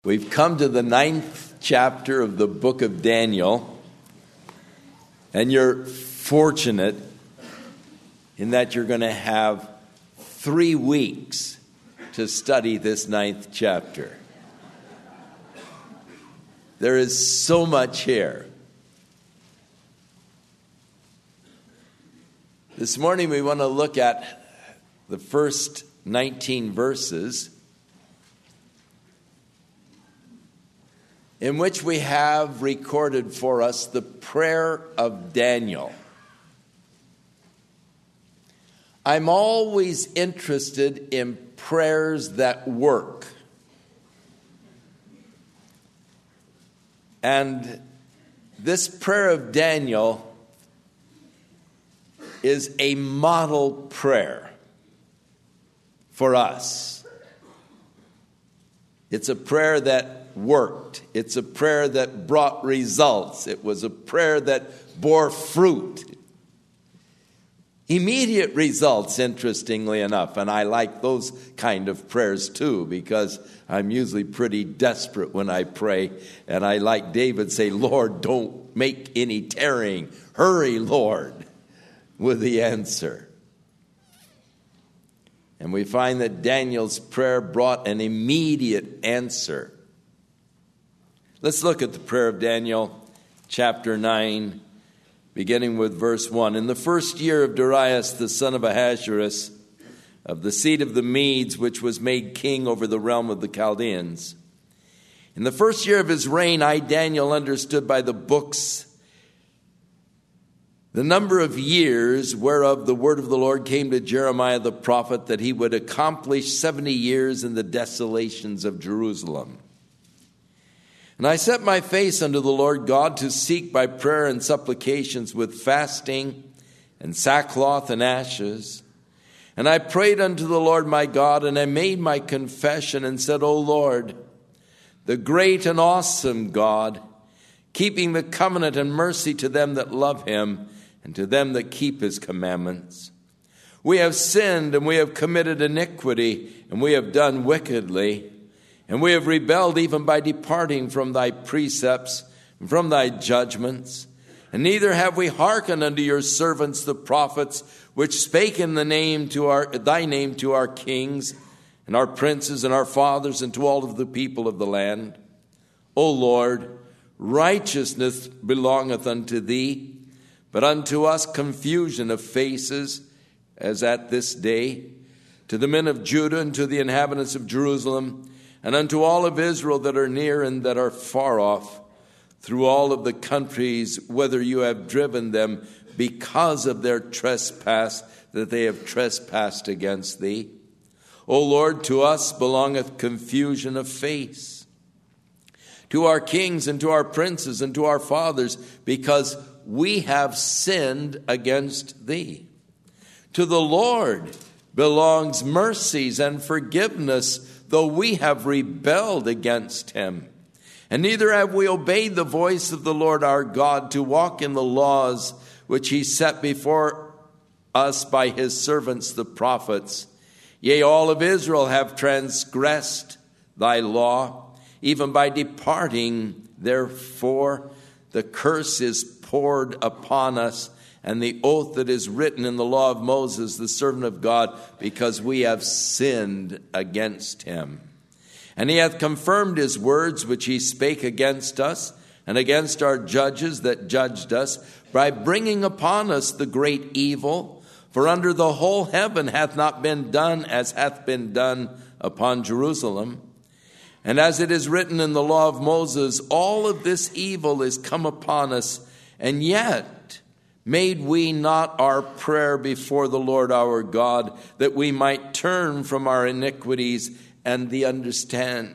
We've come to the 9th chapter of the book of Daniel, and you're fortunate in that you're going to have 3 weeks to study this 9th chapter. There is so much here. This morning we want to look at the first 19 verses in which we have recorded for us the prayer of Daniel. I'm always interested in prayers that work. And this prayer of Daniel is a model prayer for us. It's a prayer that worked. It's a prayer that brought results. It was a prayer that bore fruit. Immediate results, interestingly enough. And I like those kind of prayers too, because I'm usually pretty desperate when I pray. And I, like David, say, Lord, don't make any tarrying. Hurry, Lord, with the answer. And we find that Daniel's prayer brought an immediate answer. Let's look at the prayer of Daniel, chapter 9, beginning with verse 1. In the first year of Darius, the son of Ahasuerus, of the seed of the Medes, which was made king over the realm of the Chaldeans, in the first year of his reign, I, Daniel, understood by the books the number of years whereof the word of the Lord came to Jeremiah the prophet, that he would accomplish 70 years in the desolations of Jerusalem. And I set my face unto the Lord God to seek by prayer and supplications with fasting and sackcloth and ashes. And I prayed unto the Lord my God, and I made my confession and said, O Lord, the great and awesome God, keeping the covenant and mercy to them that love him and to them that keep his commandments. We have sinned and we have committed iniquity and we have done wickedly. And we have rebelled even by departing from thy precepts and from thy judgments. And neither have we hearkened unto your servants the prophets, which spake in the name to thy name to our kings and our princes and our fathers and to all of the people of the land. O Lord, righteousness belongeth unto thee, but unto us confusion of faces, as at this day, to the men of Judah and to the inhabitants of Jerusalem, and unto all of Israel that are near and that are far off, through all of the countries, whither you have driven them because of their trespass, that they have trespassed against thee. O Lord, to us belongeth confusion of face, to our kings and to our princes and to our fathers, because we have sinned against thee. To the Lord belongs mercies and forgiveness, though we have rebelled against him. And neither have we obeyed the voice of the Lord our God to walk in the laws which he set before us by his servants the prophets. Yea, all of Israel have transgressed thy law, even by departing. Therefore the curse is poured upon us, and the oath that is written in the law of Moses, the servant of God, because we have sinned against him. And he hath confirmed his words which he spake against us, and against our judges that judged us, by bringing upon us the great evil. For under the whole heaven hath not been done as hath been done upon Jerusalem. And as it is written in the law of Moses, all of this evil is come upon us, and yet made we not our prayer before the Lord our God, that we might turn from our iniquities and understand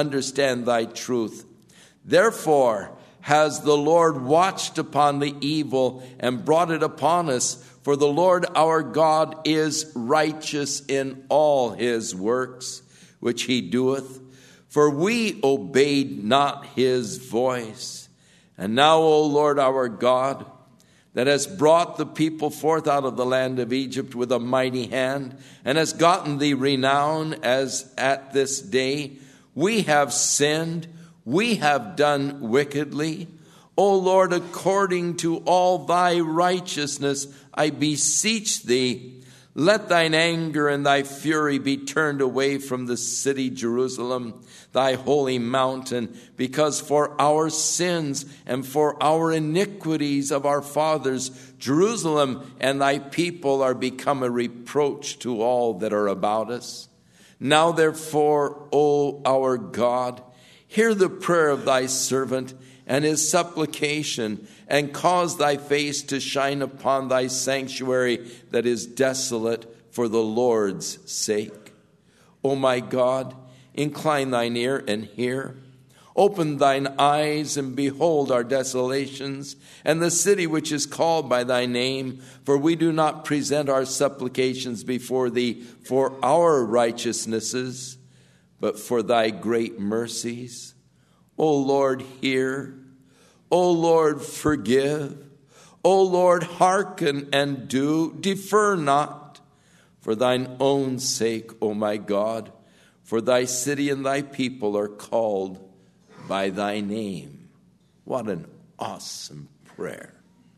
thy truth. Therefore has the Lord watched upon the evil and brought it upon us, for the Lord our God is righteous in all his works which he doeth. For we obeyed not his voice. And now, O Lord our God, that has brought the people forth out of the land of Egypt with a mighty hand, and has gotten thee renown as at this day, We have sinned, we have done wickedly. O Lord, according to all thy righteousness, I beseech thee, let thine anger and thy fury be turned away from the city Jerusalem, thy holy mountain, because for our sins and for our iniquities of our fathers, Jerusalem and thy people are become a reproach to all that are about us. Now therefore, O our God, hear the prayer of thy servant and his supplication, and cause thy face to shine upon thy sanctuary that is desolate for the Lord's sake. O my God, incline thine ear and hear. Open thine eyes and behold our desolations, and the city which is called by thy name. For we do not present our supplications before thee for our righteousnesses, but for thy great mercies. O Lord, hear. O Lord, forgive. O Lord, hearken and do. Defer not. For thine own sake, O my God, for thy city and thy people are called by thy name. What an awesome prayer.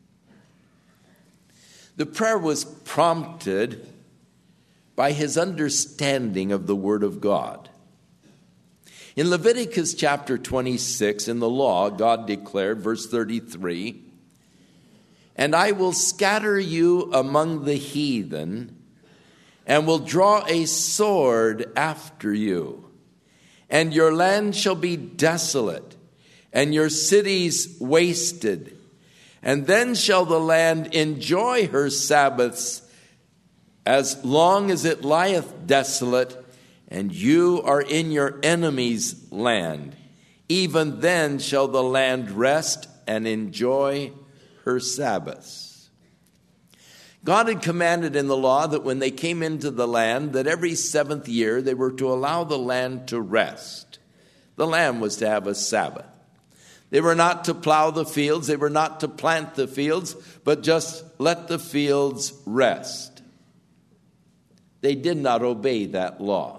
The prayer was prompted by his understanding of the Word of God. In Leviticus chapter 26, in the law, God declared, verse 33, "And I will scatter you among the heathen, and will draw a sword after you. And your land shall be desolate, and your cities wasted. And then shall the land enjoy her Sabbaths as long as it lieth desolate, and you are in your enemy's land. Even then shall the land rest and enjoy her Sabbaths." God had commanded in the law that when they came into the land, that every 7th year they were to allow the land to rest. The land was to have a Sabbath. They were not to plow the fields, they were not to plant the fields, but just let the fields rest. They did not obey that law.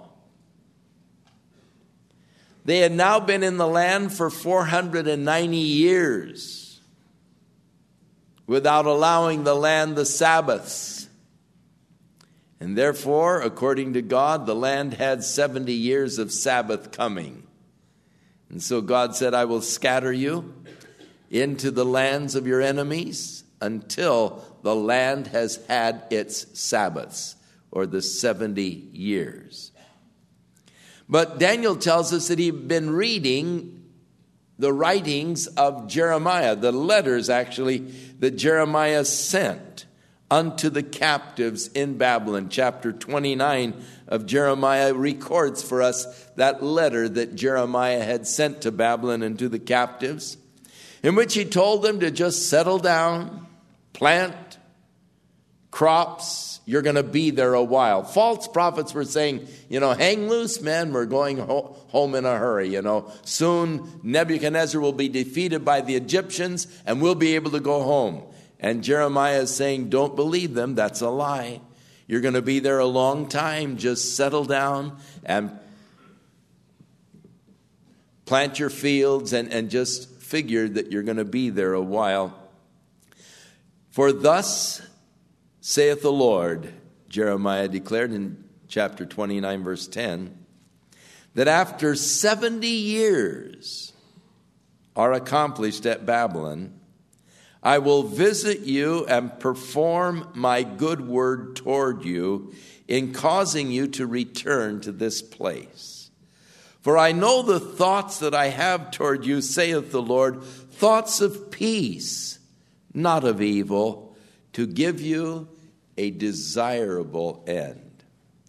They had now been in the land for 490 years without allowing the land the Sabbaths. And therefore, according to God, the land had 70 years of Sabbath coming. And so God said, "I will scatter you into the lands of your enemies until the land has had its Sabbaths," or the 70 years. But Daniel tells us that he'd been reading the writings of Jeremiah, the letters actually that Jeremiah sent unto the captives in Babylon. Chapter 29 of Jeremiah records for us that letter that Jeremiah had sent to Babylon and to the captives, in which he told them to just settle down, plant crops. You're going to be there a while. False prophets were saying, hang loose, man. We're going home in a hurry. Soon Nebuchadnezzar will be defeated by the Egyptians and we'll be able to go home. And Jeremiah is saying, don't believe them. That's a lie. You're going to be there a long time. Just settle down and plant your fields and just figure that you're going to be there a while. For thus saith the Lord, Jeremiah declared in chapter 29, verse 10, that after 70 years are accomplished at Babylon, I will visit you and perform my good word toward you in causing you to return to this place. For I know the thoughts that I have toward you, saith the Lord, thoughts of peace, not of evil, to give you a desirable end.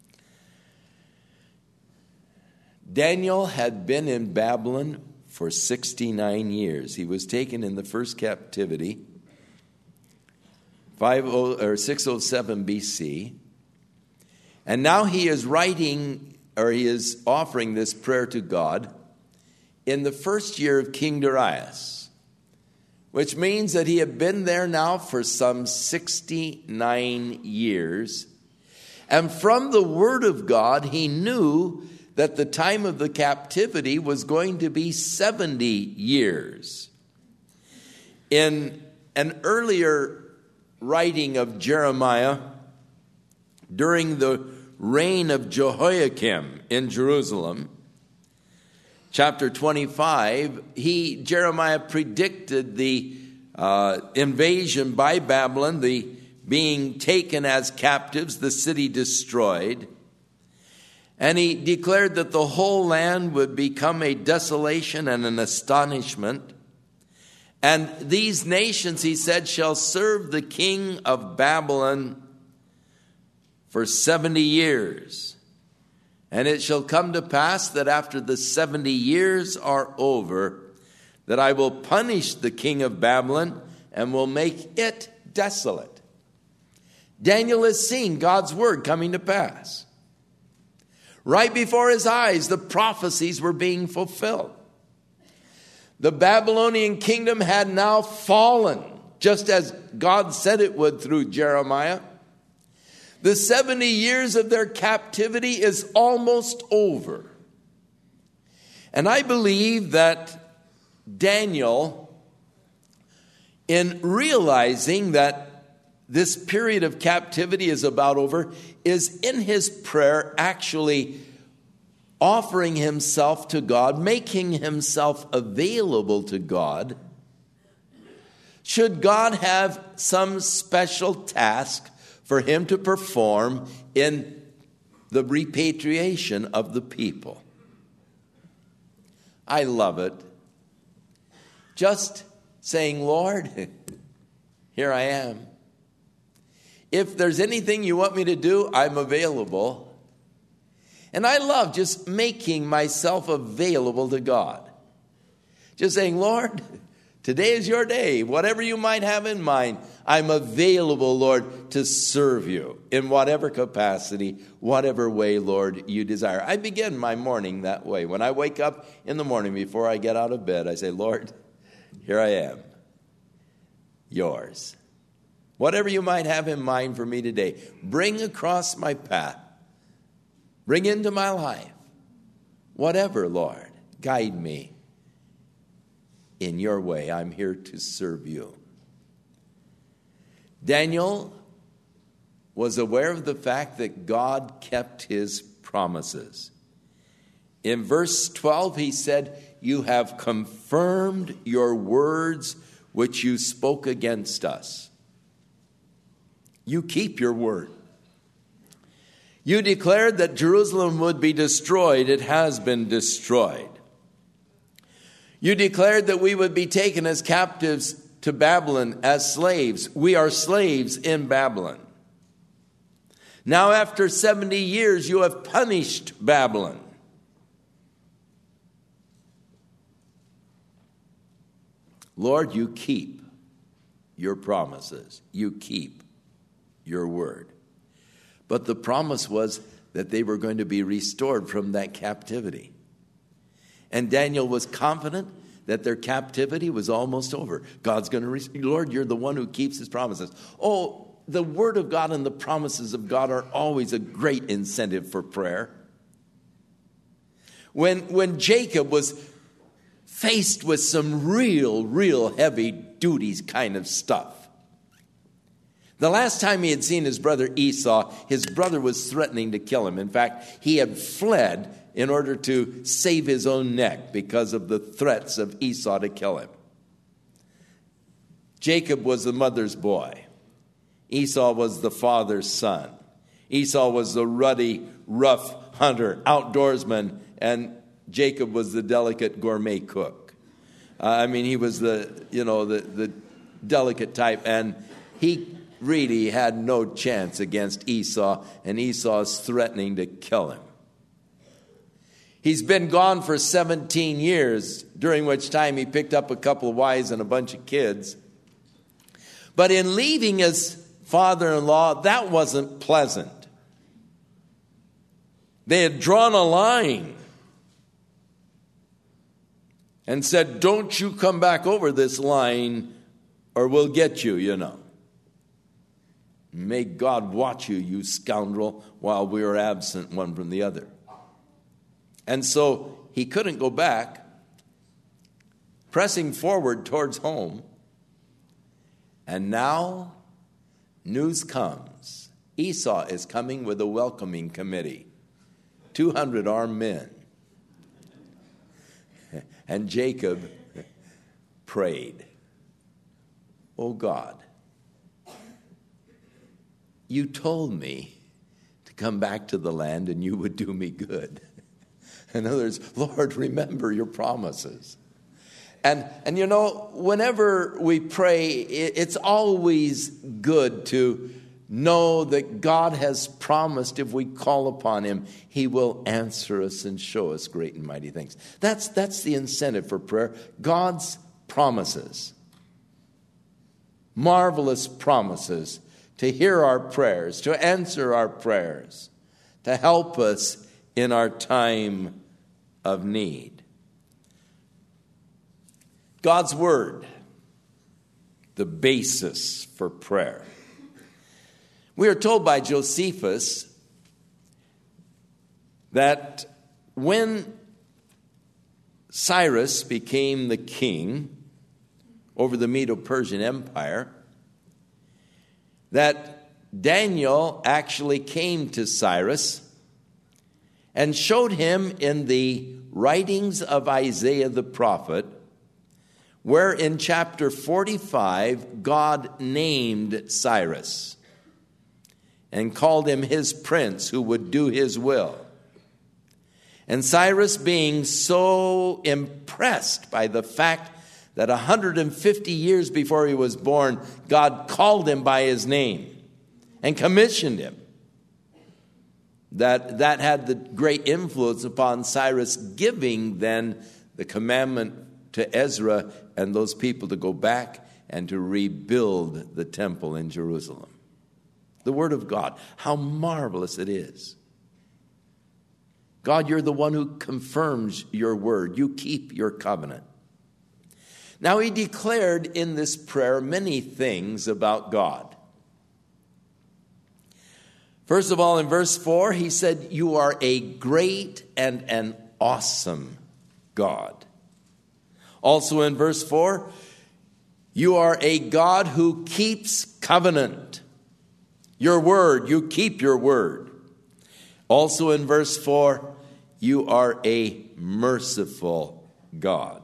Daniel had been in Babylon for 69 years. He was taken in the first captivity, 607 BC. And now he is he is offering this prayer to God in the first year of King Darius, which means that he had been there now for some 69 years. And from the Word of God, he knew that the time of the captivity was going to be 70 years. In an earlier writing of Jeremiah, during the reign of Jehoiakim in Jerusalem, chapter 25, Jeremiah predicted the invasion by Babylon, the being taken as captives, the city destroyed. And he declared that the whole land would become a desolation and an astonishment. And these nations, he said, shall serve the king of Babylon for 70 years. And it shall come to pass that after the 70 years are over, that I will punish the king of Babylon and will make it desolate. Daniel has seen God's word coming to pass. Right before his eyes, the prophecies were being fulfilled. The Babylonian kingdom had now fallen, just as God said it would through Jeremiah. The 70 years of their captivity is almost over. And I believe that Daniel, in realizing that this period of captivity is about over, is in his prayer actually offering himself to God, making himself available to God. Should God have some special task for him to perform in the repatriation of the people? I love it. Just saying, Lord, here I am. If there's anything you want me to do, I'm available. And I love just making myself available to God. Just saying, Lord, today is your day. Whatever you might have in mind, I'm available, Lord, to serve you in whatever capacity, whatever way, Lord, you desire. I begin my morning that way. When I wake up in the morning before I get out of bed, I say, Lord, here I am, yours. Whatever you might have in mind for me today, bring across my path. Bring into my life. Whatever, Lord, guide me in your way. I'm here to serve you. Daniel was aware of the fact that God kept his promises. In verse 12, he said, you have confirmed your words which you spoke against us. You keep your word. You declared that Jerusalem would be destroyed. It has been destroyed. You declared that we would be taken as captives to Babylon as slaves. We are slaves in Babylon. Now, after 70 years, you have punished Babylon. Lord, you keep your promises. You keep your word. But the promise was that they were going to be restored from that captivity. And Daniel was confident that their captivity was almost over. God's going to restore. Lord, you're the one who keeps his promises. Oh, the word of God and the promises of God are always a great incentive for prayer. When Jacob was faced with some real heavy duties kind of stuff, the last time he had seen his brother Esau, his brother was threatening to kill him. In fact, he had fled in order to save his own neck because of the threats of Esau to kill him. Jacob was the mother's boy. Esau was the father's son. Esau was the ruddy, rough hunter, outdoorsman, and Jacob was the delicate gourmet cook. He was the delicate type, and he really had no chance against Esau, and Esau's threatening to kill him. He's been gone for 17 years, during which time he picked up a couple of wives and a bunch of kids. But in leaving his father-in-law, that wasn't pleasant. They had drawn a line and said, don't you come back over this line or we'll get you, you know. May God watch you, you scoundrel, while we are absent one from the other. And so he couldn't go back, pressing forward towards home. And now news comes. Esau is coming with a welcoming committee, 200 armed men. And Jacob prayed, "Oh God, you told me to come back to the land and you would do me good." In other words, Lord, remember your promises. And you know, whenever we pray, it's always good to know that God has promised if we call upon him, he will answer us and show us great and mighty things. That's the incentive for prayer. God's promises. Marvelous promises to hear our prayers, to answer our prayers, to help us in our time of need. God's word, the basis for prayer. We are told by Josephus that when Cyrus became the king over the Medo-Persian Empire, that Daniel actually came to Cyrus and showed him in the writings of Isaiah the prophet, where in chapter 45, God named Cyrus and called him his prince who would do his will. And Cyrus, being so impressed by the fact that 150 years before he was born, God called him by his name and commissioned him, that had the great influence upon Cyrus giving then the commandment to Ezra and those people to go back and to rebuild the temple in Jerusalem. The word of God, how marvelous it is. God, you're the one who confirms your word. You keep your covenant. Now, he declared in this prayer many things about God. First of all, in verse 4, he said, "You are a great and an awesome God." Also in verse 4, "You are a God who keeps covenant." Your word, you keep your word. Also in verse 4, "You are a merciful God."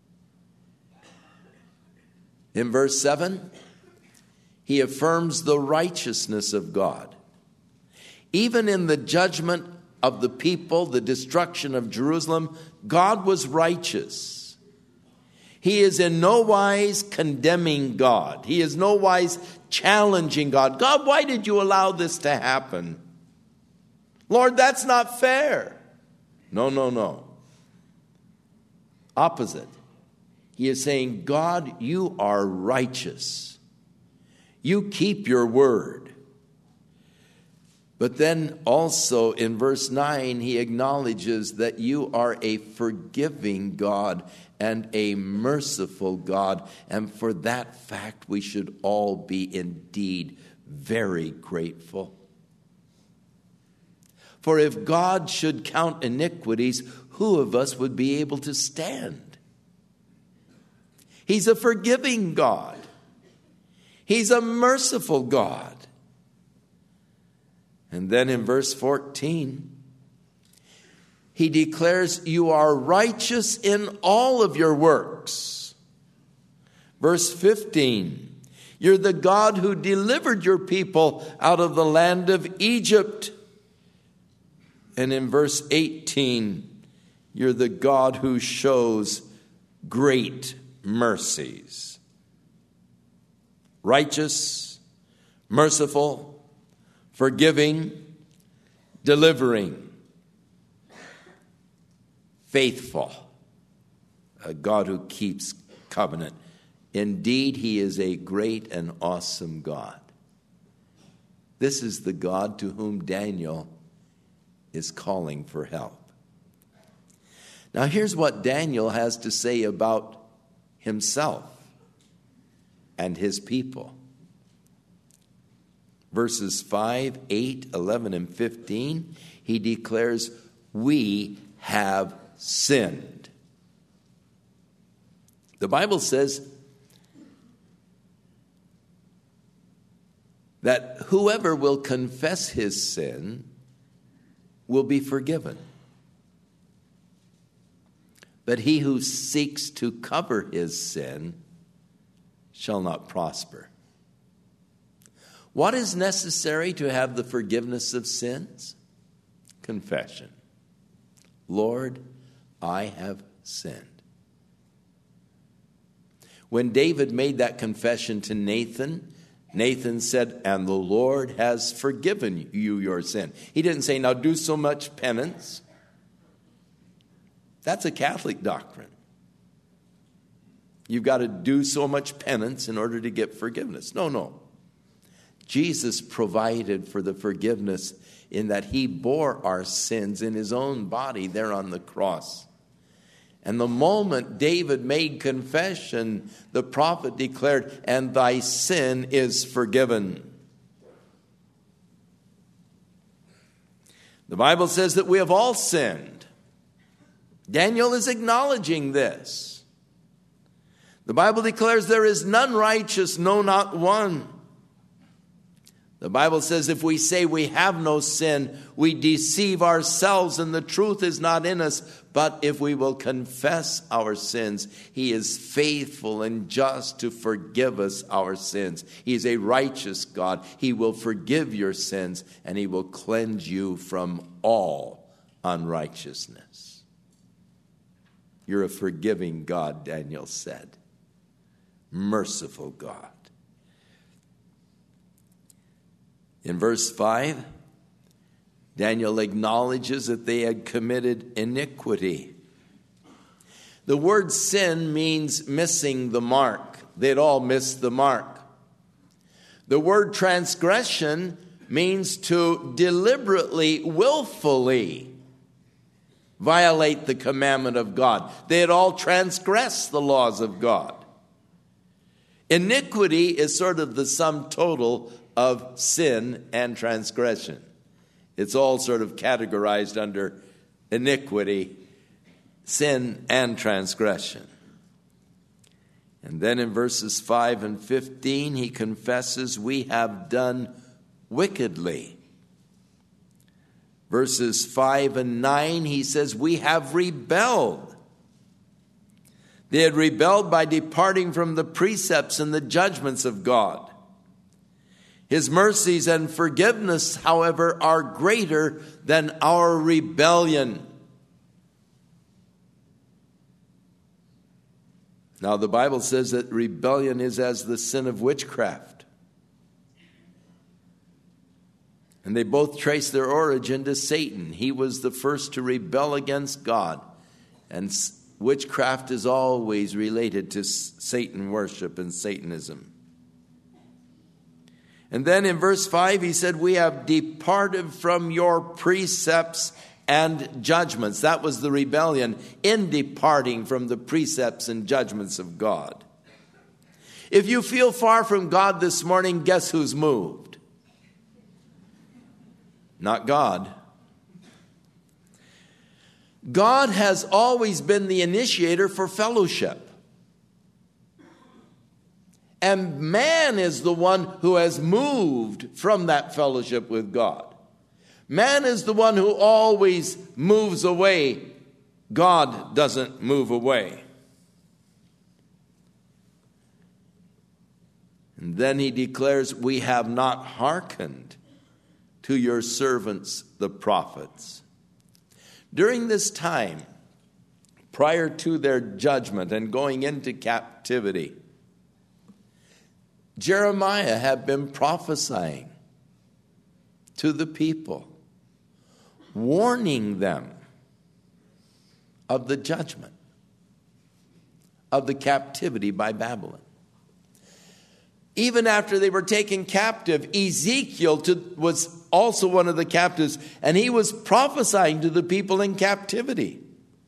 In verse 7, he affirms the righteousness of God. Even in the judgment of the people, the destruction of Jerusalem, God was righteous. He is in no wise condemning God. He is no wise challenging God. God, why did you allow this to happen? Lord, that's not fair. No. Opposite. He is saying, God, you are righteous. You keep your word. But then also in verse 9, he acknowledges that you are a forgiving God and a merciful God. And for that fact, we should all be indeed very grateful. For if God should count iniquities, who of us would be able to stand? He's a forgiving God. He's a merciful God. And then in verse 14, he declares, you are righteous in all of your works. Verse 15, you're the God who delivered your people out of the land of Egypt. And in verse 18, you're the God who shows great mercies. Righteous, merciful, forgiving, delivering, faithful, a God who keeps covenant. Indeed, he is a great and awesome God. This is the God to whom Daniel is calling for help. Now, here's what Daniel has to say about himself and his people. Verses 5, 8, 11, and 15, he declares, we have sinned. The Bible says that whoever will confess his sin will be forgiven. But he who seeks to cover his sin shall not prosper. What is necessary to have the forgiveness of sins? Confession. Lord, I have sinned. When David made that confession to Nathan, Nathan said, and the Lord has forgiven you your sin. He didn't say, now do so much penance. That's a Catholic doctrine. You've got to do so much penance in order to get forgiveness. No. Jesus provided for the forgiveness in that he bore our sins in his own body there on the cross. And the moment David made confession, the prophet declared, and thy sin is forgiven. The Bible says that we have all sinned. Daniel is acknowledging this. The Bible declares there is none righteous, no, not one. The Bible says if we say we have no sin, we deceive ourselves and the truth is not in us. But if we will confess our sins, he is faithful and just to forgive us our sins. He is a righteous God. He will forgive your sins and he will cleanse you from all unrighteousness. You're a forgiving God, Daniel said. Merciful God. In verse 5, Daniel acknowledges that they had committed iniquity. The word sin means missing the mark. They'd all missed the mark. The word transgression means to deliberately, willfully violate the commandment of God. They had all transgressed the laws of God. Iniquity is sort of the sum total of sin and transgression. It's all sort of categorized under iniquity, sin, and transgression. And then in verses 5 and 15, he confesses, we have done wickedly. Verses 5 and 9, he says, we have rebelled. They had rebelled by departing from the precepts and the judgments of God. His mercies and forgiveness, however, are greater than our rebellion. Now, the Bible says that rebellion is as the sin of witchcraft. And they both trace their origin to Satan. He was the first to rebel against God. And witchcraft is always related to Satan worship and Satanism. And then in verse 5, he said, we have departed from your precepts and judgments. That was the rebellion in departing from the precepts and judgments of God. If you feel far from God this morning, guess who's moved? Not God. God has always been the initiator for fellowship. And man is the one who has moved from that fellowship with God. Man is the one who always moves away. God doesn't move away. And then he declares, we have not hearkened to your servants, the prophets. During this time, prior to their judgment and going into captivity, Jeremiah had been prophesying to the people, warning them of the judgment, of the captivity by Babylon. Even after they were taken captive, Ezekiel was also one of the captives, and he was prophesying to the people in captivity,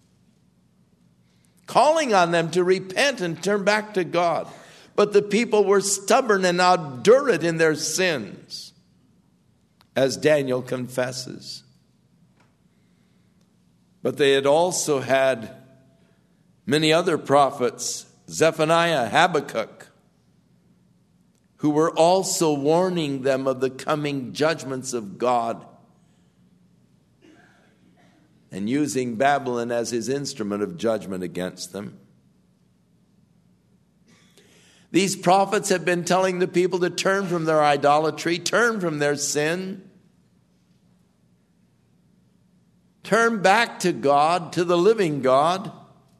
calling on them to repent and turn back to God. But the people were stubborn and obdurate in their sins, as Daniel confesses. But they had also had many other prophets, Zephaniah, Habakkuk, who were also warning them of the coming judgments of God and using Babylon as his instrument of judgment against them. These prophets have been telling the people to turn from their idolatry, turn from their sin, turn back to God, to the living God.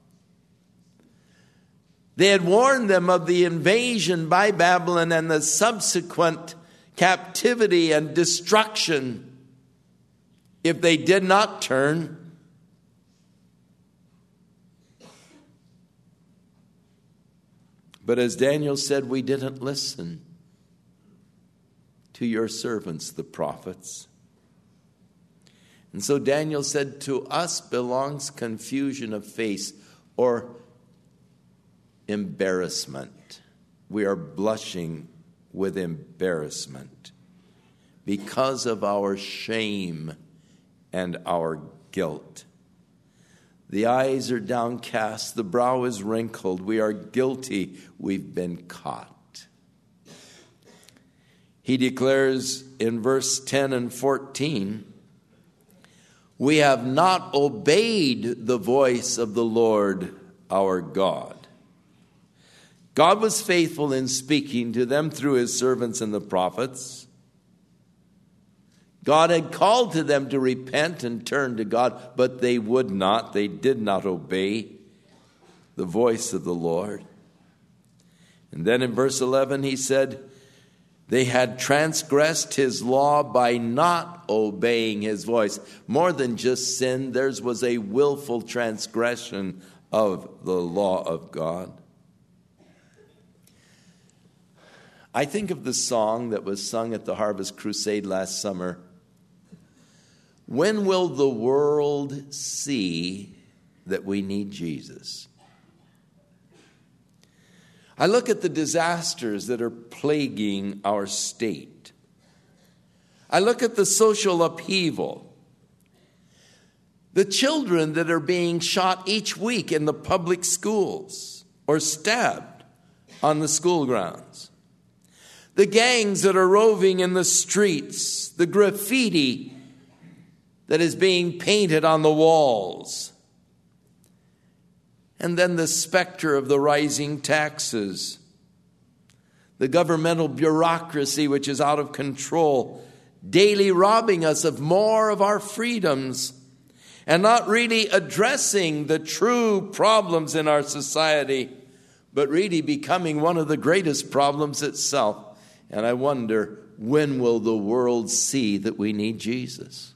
They had warned them of the invasion by Babylon and the subsequent captivity and destruction if they did not turn. But as Daniel said, we didn't listen to your servants, the prophets. And so Daniel said, to us belongs confusion of face or embarrassment. We are blushing with embarrassment because of our shame and our guilt. The eyes are downcast, the brow is wrinkled. We are guilty, we've been caught. He declares in verse 10 and 14, we have not obeyed the voice of the Lord our God. God was faithful in speaking to them through his servants and the prophets. God had called to them to repent and turn to God, but they would not. They did not obey the voice of the Lord. And then in verse 11 he said, they had transgressed his law by not obeying his voice. More than just sin, theirs was a willful transgression of the law of God. I think of the song that was sung at the Harvest Crusade last summer. When will the world see that we need Jesus? I look at the disasters that are plaguing our state. I look at the social upheaval. The children that are being shot each week in the public schools or stabbed on the school grounds. The gangs that are roving in the streets, the graffiti that is being painted on the walls. And then the specter of the rising taxes, the governmental bureaucracy which is out of control, daily robbing us of more of our freedoms and not really addressing the true problems in our society, but really becoming one of the greatest problems itself. And I wonder, when will the world see that we need Jesus?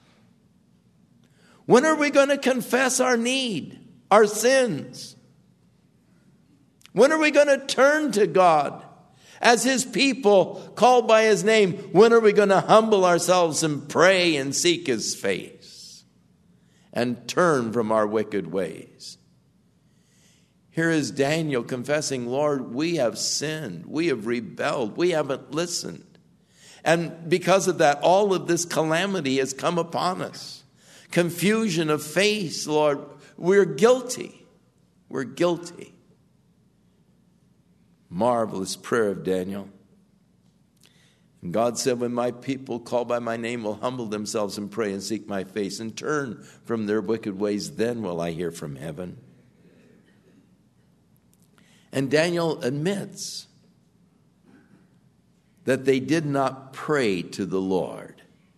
When are we going to confess our need, our sins? When are we going to turn to God as his people called by his name? When are we going to humble ourselves and pray and seek his face and turn from our wicked ways? Here is Daniel confessing, Lord, we have sinned, we have rebelled, we haven't listened. And because of that, all of this calamity has come upon us. Confusion of face, Lord, we're guilty. We're guilty. Marvelous prayer of Daniel. And God said, when my people called by my name will humble themselves and pray and seek my face and turn from their wicked ways, then will I hear from heaven. And Daniel admits that they did not pray to the Lord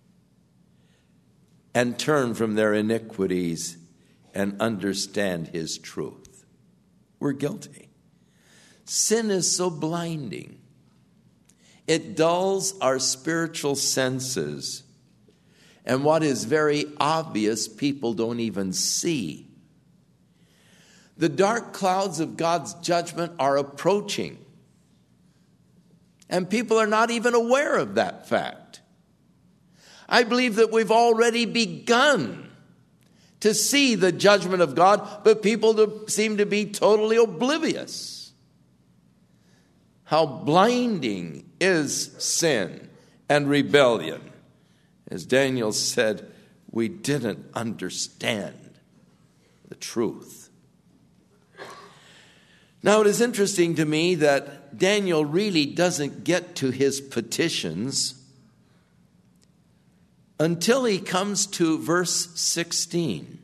and turn from their iniquities and understand his truth. We're guilty. Sin is so blinding. It dulls our spiritual senses. And what is very obvious, people don't even see. The dark clouds of God's judgment are approaching. And people are not even aware of that fact. I believe that we've already begun to see the judgment of God, but people seem to be totally oblivious. How blinding is sin and rebellion. As Daniel said, we didn't understand the truth. Now, it is interesting to me that Daniel really doesn't get to his petitions until he comes to verse 16.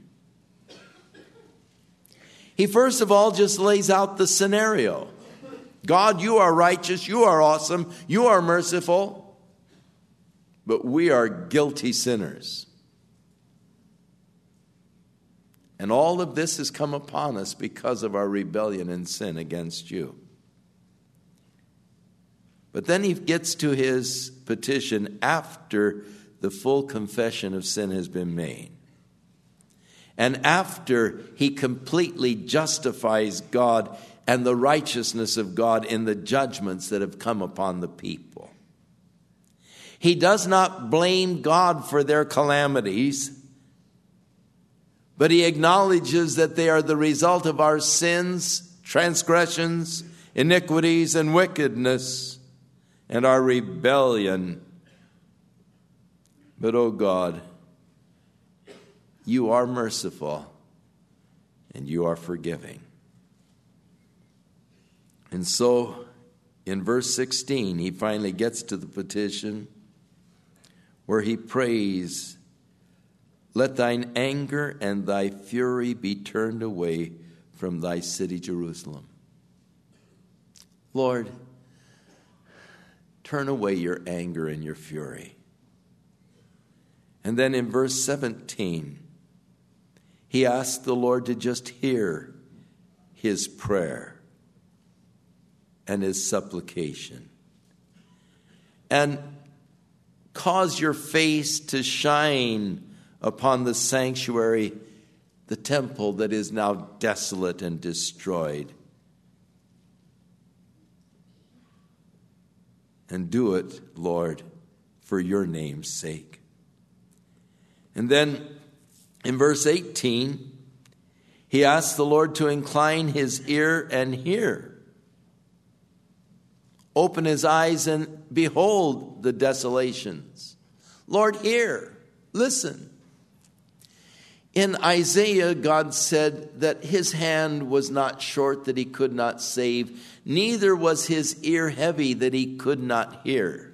He first of all just lays out the scenario. God, you are righteous, you are awesome, you are merciful, but we are guilty sinners. And all of this has come upon us because of our rebellion and sin against you. But then he gets to his petition after the full confession of sin has been made. And after he completely justifies God and the righteousness of God in the judgments that have come upon the people. He does not blame God for their calamities, but he acknowledges that they are the result of our sins, transgressions, iniquities, and wickedness, and our rebellion. But, oh God, you are merciful and you are forgiving. And so, in verse 16, he finally gets to the petition where he prays, "Let thine anger and thy fury be turned away from thy city Jerusalem." Lord, turn away your anger and your fury. And then in verse 17, he asked the Lord to just hear his prayer and his supplication, and cause your face to shine upon the sanctuary, the temple that is now desolate and destroyed. And do it, Lord, for your name's sake. And then in verse 18, he asks the Lord to incline his ear and hear. Open his eyes and behold the desolations. Lord, hear, listen. In Isaiah, God said that his hand was not short that he could not save, neither was his ear heavy that he could not hear.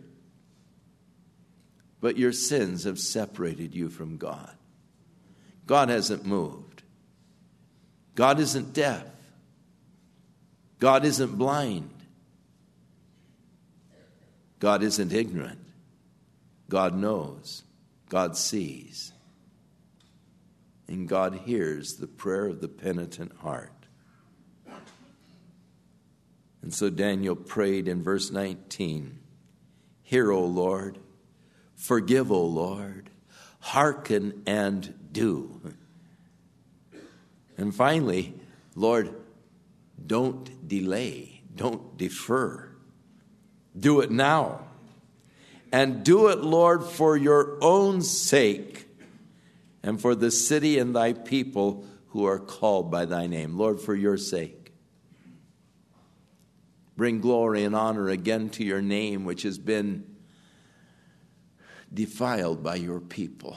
But your sins have separated you from God. God hasn't moved. God isn't deaf. God isn't blind. God isn't ignorant. God knows. God sees. And God hears the prayer of the penitent heart. And so Daniel prayed in verse 19, "Hear, O Lord, forgive, O Lord, hearken and do." And finally, Lord, don't delay, don't defer. Do it now. And do it, Lord, for your own sake and for the city and thy people who are called by thy name. Lord, for your sake. Bring glory and honor again to your name, which has been defiled by your people.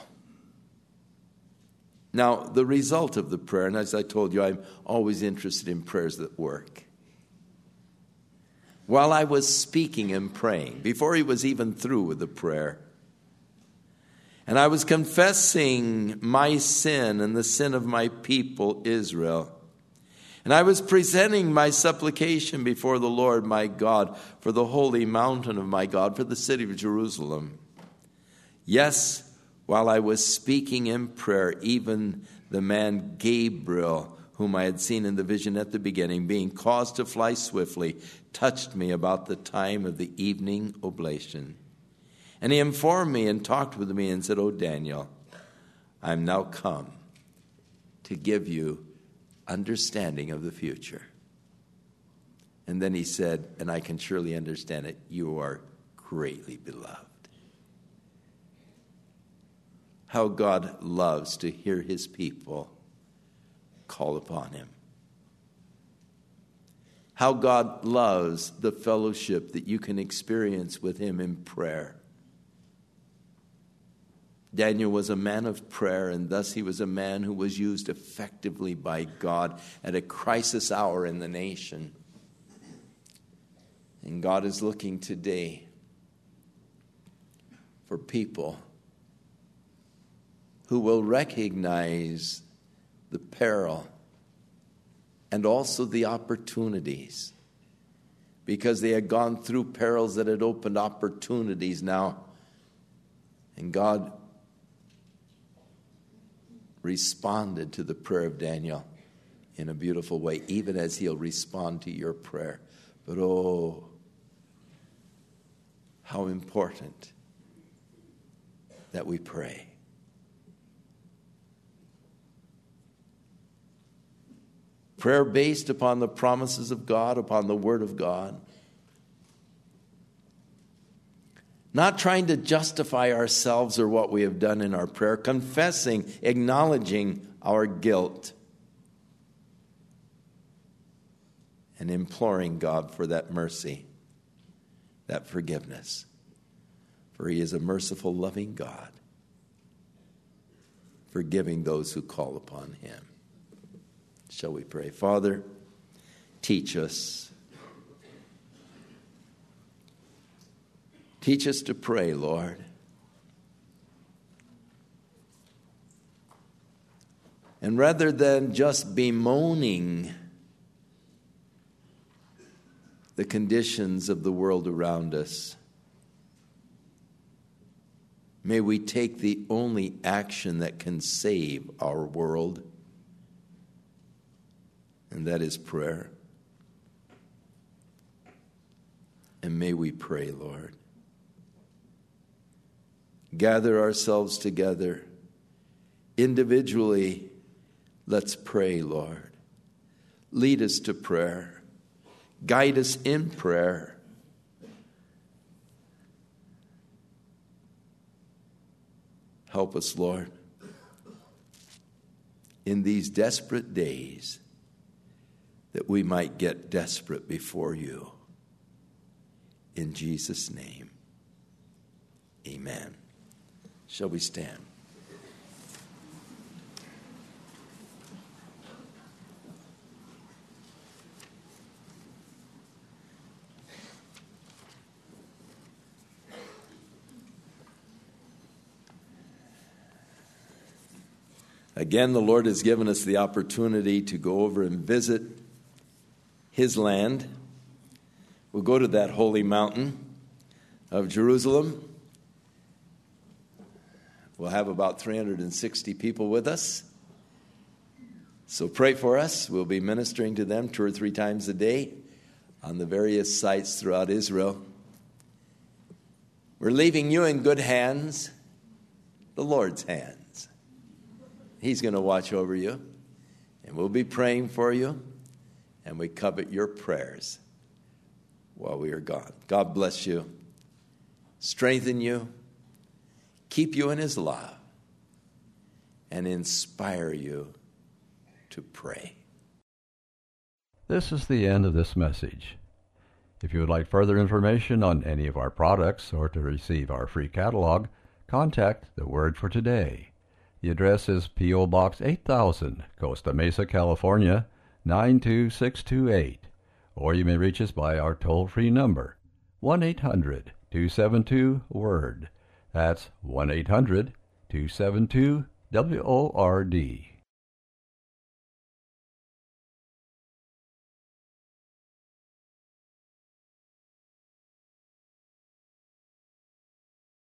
Now, the result of the prayer, and as I told you, I'm always interested in prayers that work. While I was speaking and praying, before he was even through with the prayer, and I was confessing my sin and the sin of my people Israel, and I was presenting my supplication before the Lord my God for the holy mountain of my God, for the city of Jerusalem. Yes, while I was speaking in prayer, even the man Gabriel, whom I had seen in the vision at the beginning, being caused to fly swiftly, touched me about the time of the evening oblation. And he informed me and talked with me and said, "O Daniel, I am now come to give you understanding of the future." And then he said, and I can surely understand it, "You are greatly beloved." How God loves to hear his people call upon him. How God loves the fellowship that you can experience with him in prayer. Daniel was a man of prayer, and thus he was a man who was used effectively by God at a crisis hour in the nation. And God is looking today for people who will recognize the peril and also the opportunities, because they had gone through perils that had opened opportunities now. And God responded to the prayer of Daniel in a beautiful way, even as he'll respond to your prayer. But oh, how important that we pray. Prayer based upon the promises of God, upon the Word of God. Not trying to justify ourselves or what we have done in our prayer, confessing, acknowledging our guilt, and imploring God for that mercy, that forgiveness. For He is a merciful, loving God, forgiving those who call upon Him. Shall we pray? Father, teach us. Teach us to pray, Lord. And rather than just bemoaning the conditions of the world around us, may we take the only action that can save our world, and that is prayer. And may we pray, Lord. Gather ourselves together. Individually, let's pray, Lord. Lead us to prayer. Guide us in prayer. Help us, Lord, in these desperate days, that we might get desperate before you. In Jesus' name, amen. Shall we stand? Again, the Lord has given us the opportunity to go over and visit His land. We'll go to that holy mountain of Jerusalem. We'll have about 360 people with us. So pray for us. We'll be ministering to them 2 or 3 times a day on the various sites throughout Israel. We're leaving you in good hands, the Lord's hands. He's going to watch over you, and we'll be praying for you, and we covet your prayers while we are gone. God bless you, strengthen you, keep you in His love, and inspire you to pray. This is the end of this message. If you would like further information on any of our products or to receive our free catalog, contact The Word for Today. The address is P.O. Box 8000, Costa Mesa, California, 92628. Or you may reach us by our toll-free number, 1-800-272-WORD. That's 1-800-272-WORD.